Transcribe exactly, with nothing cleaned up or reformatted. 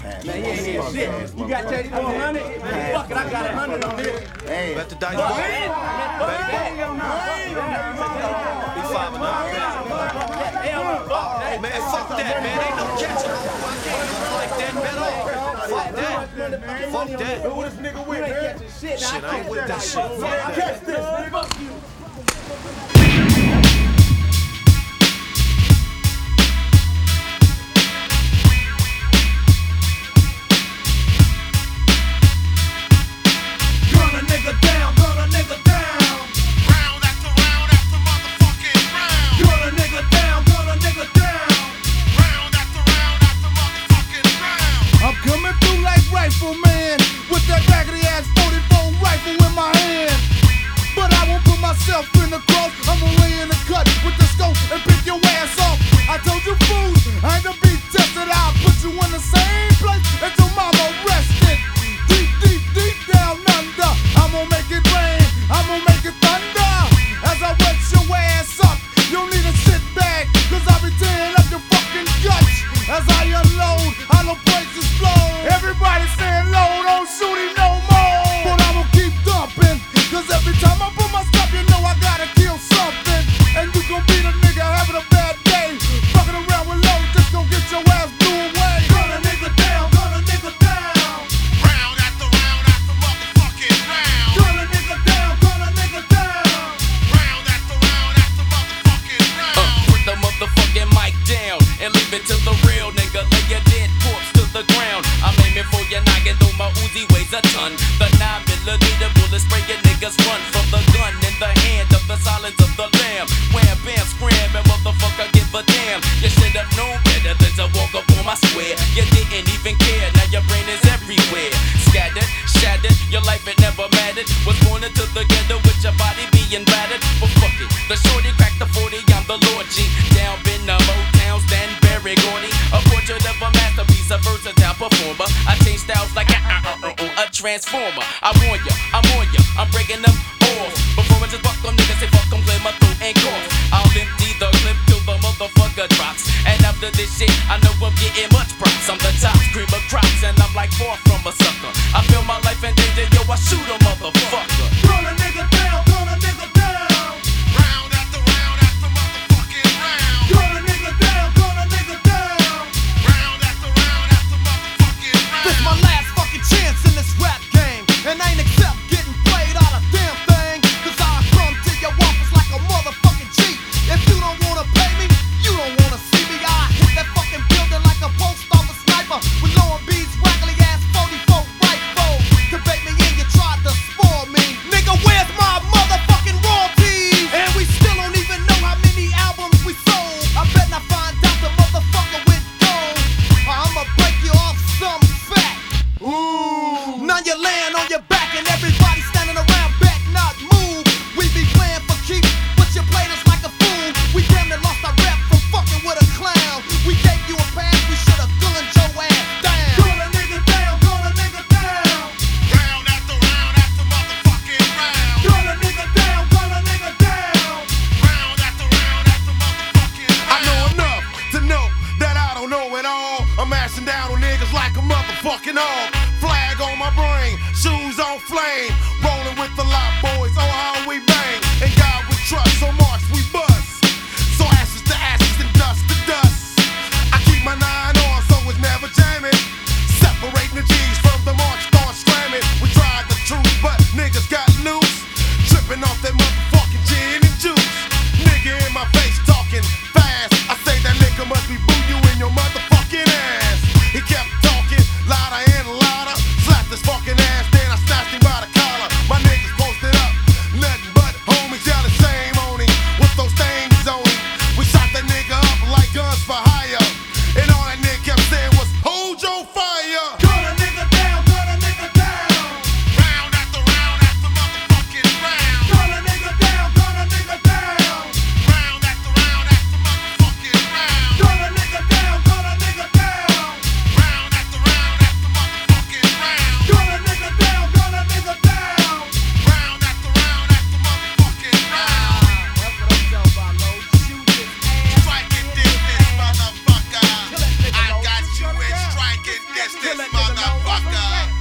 Man, he ain't here shit. You got Teddy for a hundred? Fuck it, I got a hundred on this. Hey. Bet the dice. Bet it. Be five and nine. Hey, man, fuck that, man. Ain't no catching. I can't do like that, man. Fuck that. Fuck that. Who this nigga with, man? Shit, I ain't with that shit. Fuck that. Catch this, nigga. Fuck you. Man, with that raggedy ass forty-four rifle in my hand. But I won't put myself in the cross. I'ma lay in the cut with the scope and pick your ass off. I told you fools, I ain't to be tested. I'll put you in the same place until mama rested. Deep, deep, deep down under, I'm gonna make it rain, I'm gonna make it thunder. As I wet your ass up, you'll need a shit bag, cause I'll be tearing up your fucking guts. As I unload, I know brakes explode. Everybody saying low, don't shoot him no more. But I'ma keep dumping, cause every time I put my stuff, you know I gotta kill something. And you gon' be the nigga having a bad day. Fucking around with low, just gon' get your ass blew away. Gun a nigga down, gun a nigga down. Round after round after motherfucking round. Gun a nigga down, gun a nigga down. Round after round after motherfucking round. Uh, put the motherfucking mic down and leave it to the real nigga. Lay your dead corpse to the ground. I'm aiming for your noggin, though my Uzi weighs a ton. The nine millimeter bullet spray your niggas run from the gun in the hand of the silence of the lamb. Wham, bam, scram, and motherfucker give a damn. You should have known better than to walk up on my square. You didn't even care, now your brain is everywhere. Scattered, shattered, your life it never mattered. Was born into the ghetto with your body being battered. But fuck it, the shorty cracked the forty, I'm the Lord G. Down in the Motown, Stanberry, Gordy. A portrait of a masterpiece, a versatile performer. I change styles like a, a, a, a transformer. I warn ya, I'm on ya, I'm breaking them off. Before I just buck them niggas, say fuck them, clear my throat and cough. I'll empty the clip till the motherfucker drops. And after this shit, I know I'm getting much props. I'm the top cream of crops, and I'm like far from a sucker. I feel my life in danger, yo, I shoot a motherfucker. Gun a nigga down, gun a nigga down. Round after round after motherfucking round. Gun a nigga down, gun a nigga down. Round after round after motherfucking round. This my last fucking chance in this rap game, and I ain't accept getting played out a damn thing. Cause I'll come to your office like a motherfucking G. If you don't wanna pay me, you don't wanna see me. I hit that fucking building like a post office sniper with lower beats, waggly ass forty-four rifle. To bait me in, you tried to spoil me. Nigga, where's my motherfucking royalties? And we still don't even know how many albums we sold. I bet not find out the motherfucker went gold. I'ma break you off some fat. Ooh. Now you're laying on your back and everybody standing around back not move. We be playing for keeps, but you played us like a fool. We damn near lost our rep from fucking with a clown. We gave you a pass, we should've gunned your ass down. Gun a nigga down, gun a nigga down. Round after round after motherfucking round. Gun a nigga down, gun a nigga down. Round after round after motherfucking round. I know enough to know that I don't know it all. I'm mashing down on niggas like a motherfucking hog. Flag on my brain, shoes on flame. Rolling with the lot boys, oh how we bang. And God we trust, so march we bust. So ashes to ashes and dust to dust. I keep my nine on so it's never jamming. Separating the G's from the march, start slamming. We tried the truth, but niggas got loose. Tripping off that motherfucking gin and juice. Nigga in my face talking fast. I say that nigga must be boo you in your motherfucking ass. He kept talking louder and louder. Slapped his fucking ass, then I snatched him by the collar. My niggas posted up, nothing but homies, y'all the same on him. Spitting distance, motherfucker.